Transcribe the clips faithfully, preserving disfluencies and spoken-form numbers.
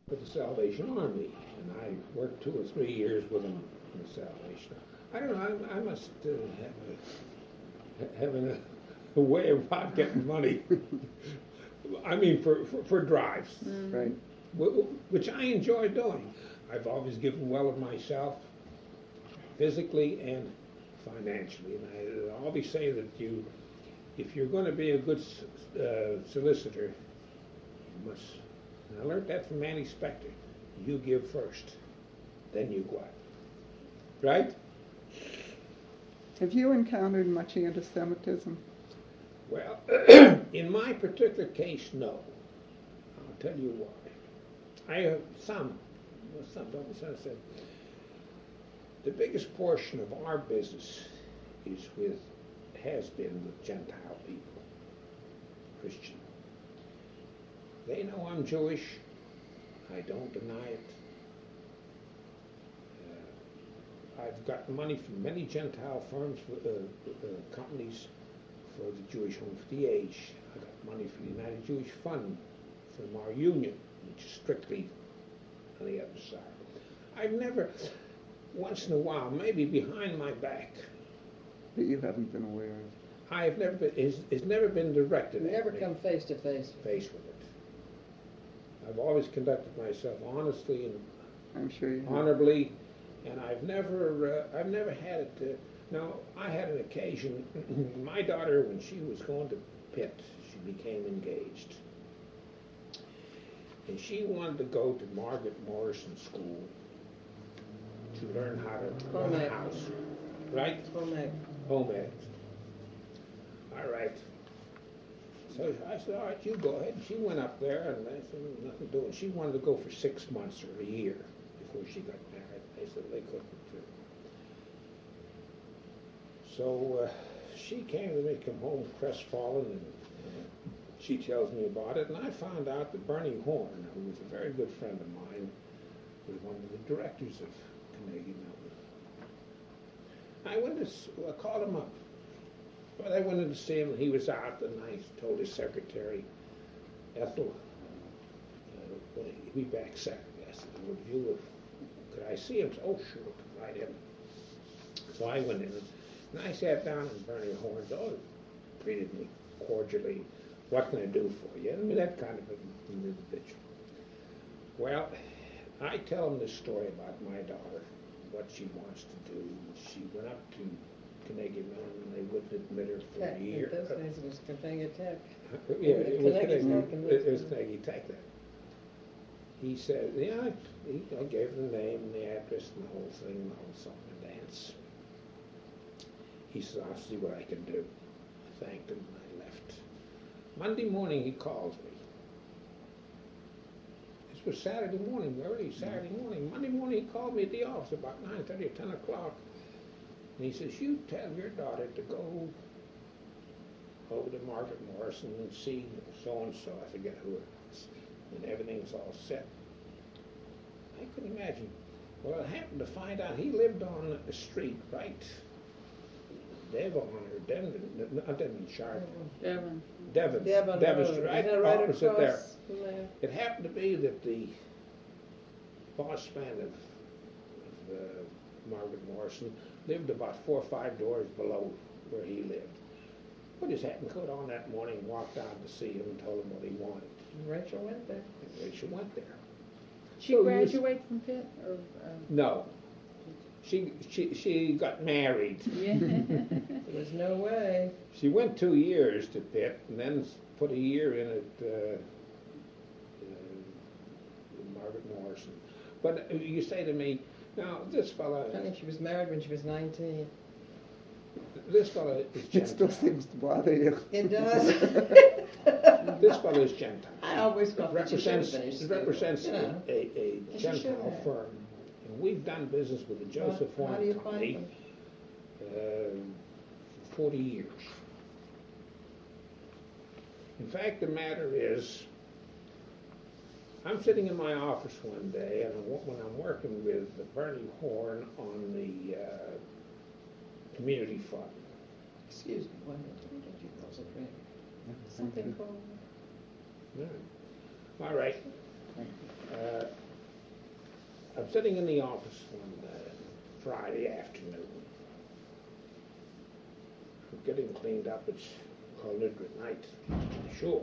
with the Salvation Army, and I worked two or three years with them in the Salvation Army. I don't know, I, I must uh, have a, having a, a way about getting money. I mean, for, for, for drives, Mm. Right. wh- which I enjoy doing. I've always given well of myself, physically and financially. And I always say that you, if you're going to be a good uh, solicitor, you must. And I learned that from Manny Spector. You give first, then you go out. Right? Have you encountered much anti-Semitism? Well, in my particular case, no. I'll tell you why. I have some, well, some don't some said. The biggest portion of our business is with, has been with Gentile people, Christian. They know I'm Jewish. I don't deny it. Uh, I've got money from many Gentile firms, uh, uh, companies for the Jewish Home for the Aged. I got money from the United Jewish Fund, from our union, which is strictly on the other side. I've never, once in a while, maybe behind my back, That you haven't been aware of? I have never been, it's, it's never been directed at Never me, come face to face. face with it. I've always conducted myself honestly and I'm sure you have. honorably, and I've never, uh, I've never had it. Uh, now, I had an occasion. My daughter, when she was going to Pitt, she became engaged, and she wanted to go to Margaret Morrison School to learn how to run Home a ec. house, right? Home ec. Home ec. All right. So I said, all right, you go ahead. And she went up there, and I said, nothing doing. She wanted to go for six months or a year before she got married. They said they couldn't do it. So uh, she came to me, come home crestfallen, and she tells me about it. And I found out that Bernie Horn, who was a very good friend of mine, was one of the directors of Carnegie Mellon. I went to s- I called him up. But I went in to see him, and he was out, and I told his secretary, Ethel, uh, will he be back Saturday? I said, would you, could I see him? He said, oh, sure, come right in. So I went in, and I sat down, and Bernie Horn, oh, treated me cordially. What can I do for you? I mean, that kind of an individual. Well, I tell him this story about my daughter, what she wants to do. She went up to Carnegie Mellon, and they wouldn't admit her for Tech. a year. In those days it was Carnegie Tech. Yeah, it was Carnegie Carnegie, Tech and it was Richmond. Carnegie Tech then. He said, yeah, I, he, I gave him the name and the address and the whole thing, and the whole song and dance. He said, I'll see what I can do. I thanked him, and I left. Monday morning, he calls me. This was Saturday morning, early Saturday morning. Monday morning, he called me at the office about nine thirty or ten o'clock. And he says, you tell your daughter to go over to Margaret Morrison and see so-and-so, I forget who it was, and everything's all set. I couldn't imagine. Well, I happened to find out he lived on a street, right? Devon or Devon, not Devon, Sharp. Devon. Devon. Devon Devon Road. Street, Is right that right opposite across there. from there? It happened to be that the boss man of, of uh, Margaret Morrison lived about four or five doors below where he lived. We just happened to go down that morning, walked down to see him, and told him what he wanted. Rachel went there. And Rachel went there. She So you- graduated from Pitt, or, um, No. She, she, she got married. yeah. There was no way. She went two years to Pitt, and then s- put a year in at uh, uh, Margaret Morrison. But uh, you say to me, now this fella, I think she was married when she was nineteen. this fella is It still Gentile. seems to bother you. It does. This fella is Gentile. I always thought that she should have represents finished it school. represents You a, know. a, a She should Gentile have. firm, and we've done business with the Joseph How Horn do you Company find them? uh, for forty years. In fact, the matter is, I'm sitting in my office one day, and I'm, when I'm working with Bernie Horn on the uh, community fund. Excuse me, one minute. Let me get you close a drink. Something called. Yeah. All right. Uh, I'm sitting in the office one uh, Friday afternoon. We're getting cleaned up. It's called at night. Sure.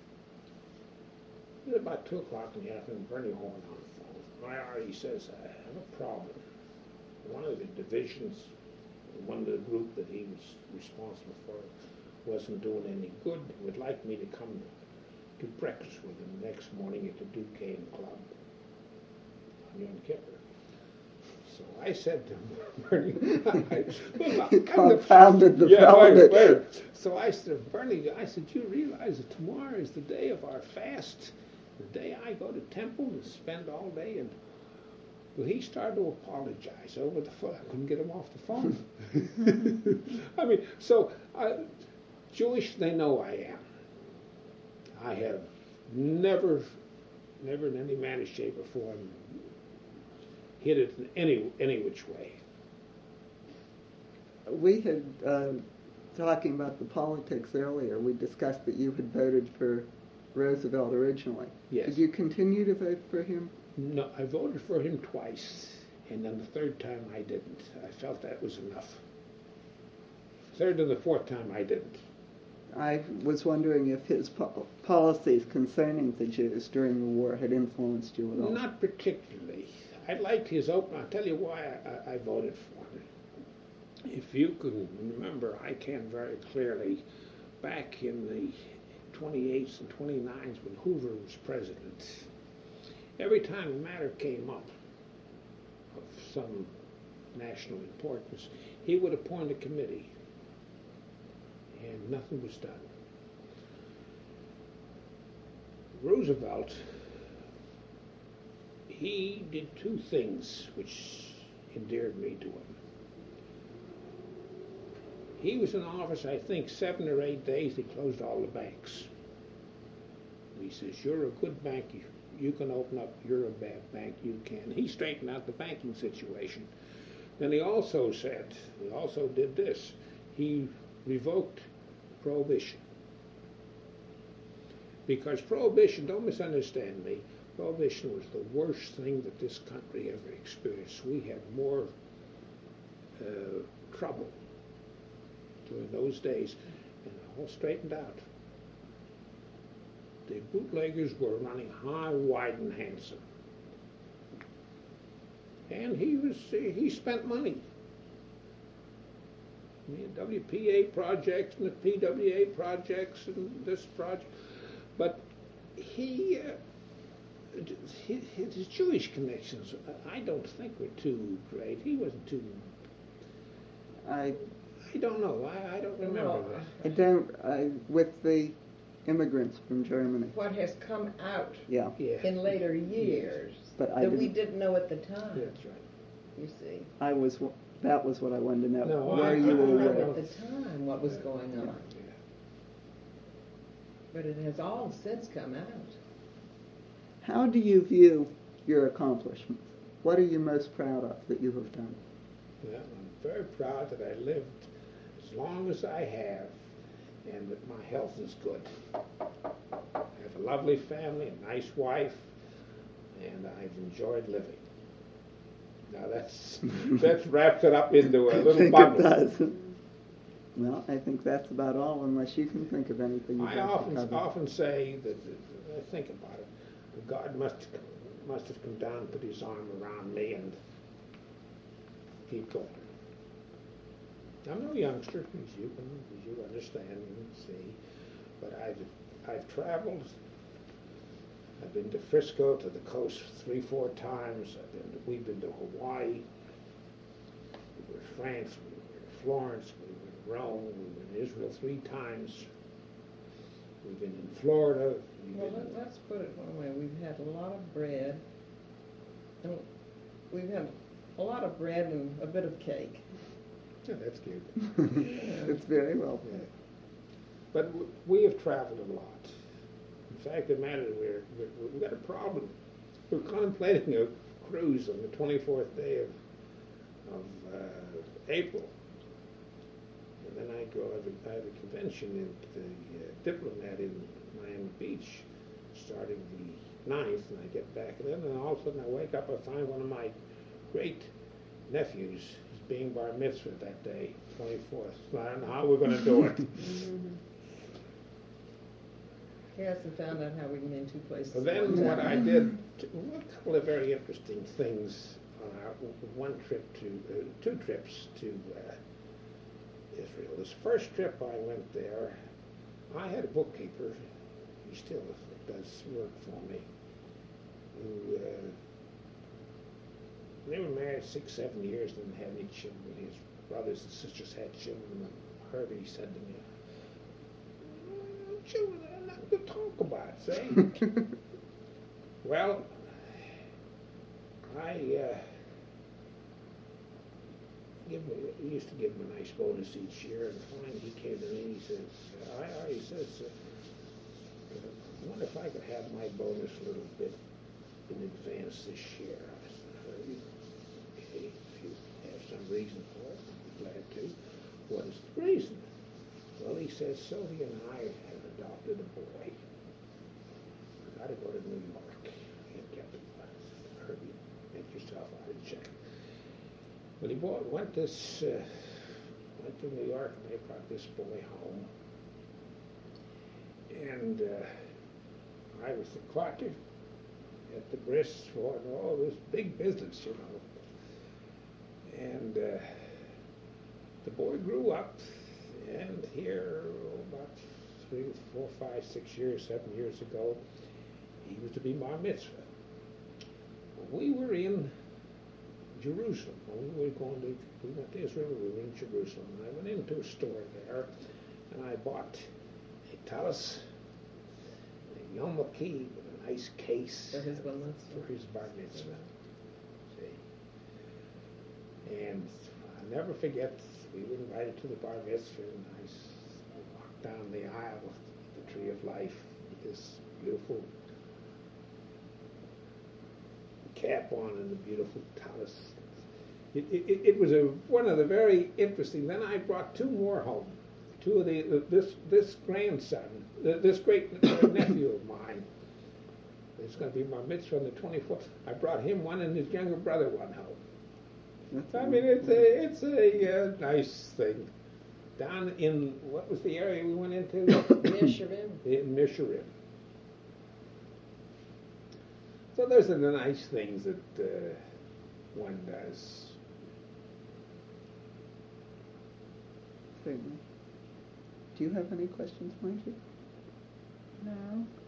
It's about two o'clock in the afternoon. Bernie Horn on the phone. I R E says, I have a problem. One of the divisions, one of the group that he was responsible for, wasn't doing any good. Would like me to come to breakfast with him next morning at the Duquesne Club on Yom Kippur. So I said to Bernie, I, well, You I'm confounded the yeah, wait, velvet. wait. So I said, Bernie, I said, you realize that tomorrow is the day of our fast, the day I go to temple to spend all day. And well, he started to apologize over the phone. I couldn't get him off the phone. I mean, so uh, Jewish, they know I am. I have never, never in any manner, shape, or form hit it in any any which way. We had, uh, talking about the politics earlier, we discussed that you had voted for Roosevelt originally. Yes. Did you continue to vote for him? No, I voted for him twice, and then the third time I didn't. I felt that was enough. Third and the fourth time I didn't. I was wondering if his po- policies concerning the Jews during the war had influenced you at all. Not particularly. I liked his open. I'll tell you why I, I, I voted for him. If you can remember, I can very clearly, back in the twenty-eights and twenty-nines when Hoover was president, every time a matter came up of some national importance, he would appoint a committee, and nothing was done. Roosevelt, he did two things which endeared me to him. He was in office, I think, seven or eight days. He closed all the banks. He says, you're a good bank. You, you can open up. You're a bad bank. You can. He straightened out the banking situation. Then he also said, he also did this. He revoked Prohibition. Because Prohibition, don't misunderstand me, Prohibition was the worst thing that this country ever experienced. We had more uh, trouble during those days, and it all straightened out. The bootleggers were running high, wide, and handsome. And he was he spent money. The W P A projects and the P W A projects and this project. But he, uh, his, his Jewish connections, I don't think were too great. He wasn't too, I, I don't know. I, I don't remember Well, that. I don't, I, with the immigrants from Germany. What has come out Yeah, Yeah. in later years but I that we didn't, didn't know at the time, That's right. you see. I was, that was what I wanted to know. No, Were I- you I don't aware? know. At the time, what was going on. Yeah. But it has all since come out. How do you view your accomplishments? What are you most proud of that you have done? Well, I'm very proud that I lived as long as I have and that my health is good. I have a lovely family, a nice wife, and I've enjoyed living. Now that's that wraps it up into a I little think bundle. it does. Well, I think that's about all, unless you can think of anything you'd I like to often cover. often say that, that I think about it. God must must have come down and put his arm around me and keep going. I'm no youngster, as you can as you understand and see, but I've I've traveled. I've been to Frisco, to the coast three, four times. I've been to, we've been to Hawaii. We were in France. We were in Florence. We were in Rome. We were in Israel three times. We've been in Florida. We've Well, been, let, let's put it one way. We've had a lot of bread. And we've had a lot of bread and a bit of cake. yeah, that's good. It's very well Yeah. put. But w- we have traveled a lot. In fact, the matter we're, we're we've got a problem. We're contemplating a cruise on the twenty-fourth day of of uh, April, and then I go. I have a, I have a convention at the uh, Diplomat in Miami Beach. starting the ninth, and I get back, and then and all of a sudden I wake up, I find one of my great nephews is being bar mitzvah that day, twenty-fourth. So I don't know how we're going to do it. He hasn't found out how we can be in two places. So at then one what time. I did, t- a couple of very interesting things on our one trip to, uh, two trips to uh, Israel. This first trip I went there, I had a bookkeeper, he still does work for me, who, uh, they were married six, seven years, didn't have any children. His brothers and sisters had children, and Herbie said to me, "Mm, children are not to talk about, say." Well, I uh, give me, he used to give him a nice bonus each year, and finally he came to me and he says, I, I he says, uh, I wonder if I could have my bonus a little bit in advance this year. I said, "Herbie, okay, if you have some reason for it, I'd be glad to." "What is the reason?" "Well," he says, "Sylvia and I have adopted a boy. We've got to go to New York and get him." I said, "Herbie, make yourself out of check." But he bought, went this, uh, went to New York, and they brought this boy home. And uh, I was the clocker at the bris for all this big business, you know. And uh, the boy grew up, and here, oh, about three, four, five, six years, seven years ago, he was to be bar mitzvah. We were in Jerusalem. When we were going to, we went to Israel, we were in Jerusalem. And I went into a store there, and I bought a tallis, a Yom Kippur with a nice case For his bar mitzvah. for his bar mitzvah. See? And I'll never forget, we were invited to the bar mitzvah, and I s- walked down the aisle of the Tree of Life with this beautiful cap on and the beautiful tallis. It, it, it was a, one of the very interesting. Then I brought two more home. Two of the uh, this this grandson, uh, this great nephew of mine. It's going to be my mitzvah on the twenty-fourth. I brought him one and his younger brother one home. That's I mean, it's a it's a uh, nice thing. Down in what was the area we went into? Yeshirim. In Mishurim. So those are the nice things that uh, one does. Certainly. Do you have any questions, Margie? No.